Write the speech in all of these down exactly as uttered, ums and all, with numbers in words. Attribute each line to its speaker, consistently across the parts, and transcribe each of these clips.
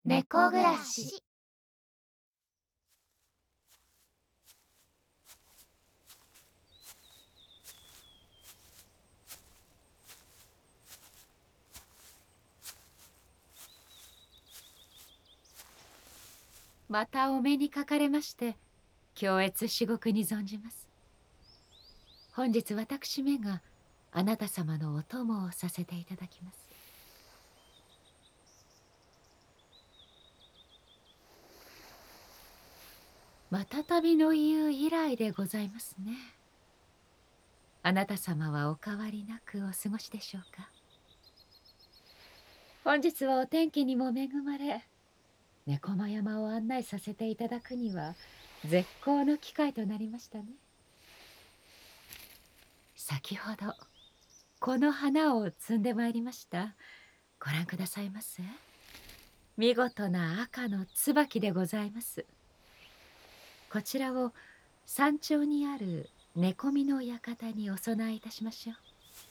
Speaker 1: 猫暮らし。
Speaker 2: またお目にかかれまして恐悦至極に存じます。本日私めがあなた様のお供をさせていただきます。またたびの言う以来でございますね。あなた様はお変わりなくお過ごしでしょうか。本日はお天気にも恵まれ、猫間山を案内させていただくには絶好の機会となりましたね。先ほどこの花を摘んでまいりました。ご覧くださいませ。見事な赤の椿でございます。こちらを山頂にある寝込みの館にお供えいたしましょう。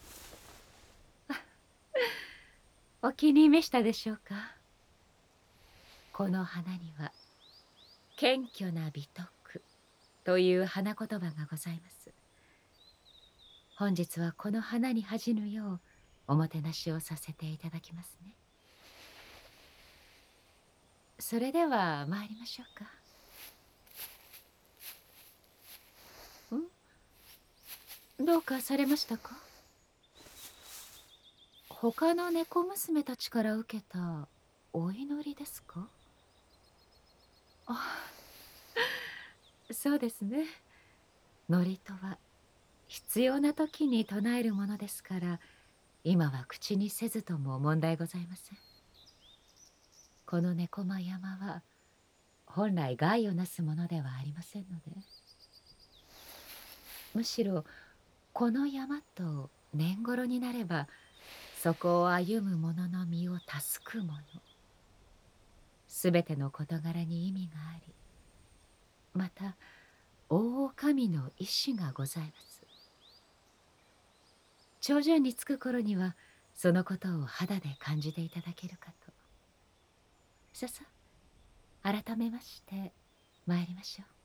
Speaker 2: お気に召したでしょうか。この花には謙虚な美徳という花言葉がございます。本日はこの花に恥じぬようおもてなしをさせていただきますね。それでは参りましょうか。ん？どうかされましたか？他の猫娘たちから受けたお祈りですか？あ、そうですね。祝詞とは必要な時に唱えるものですから、今は口にせずとも問題ございません。この猫間山は本来害をなすものではありませんので、むしろこの山と年頃になればそこを歩む者の身を助くもの、すべての事柄に意味があり、また大神の意志がございます。頂上に着く頃にはそのことを肌で感じていただけるかと。ささ、改めまして参りましょう。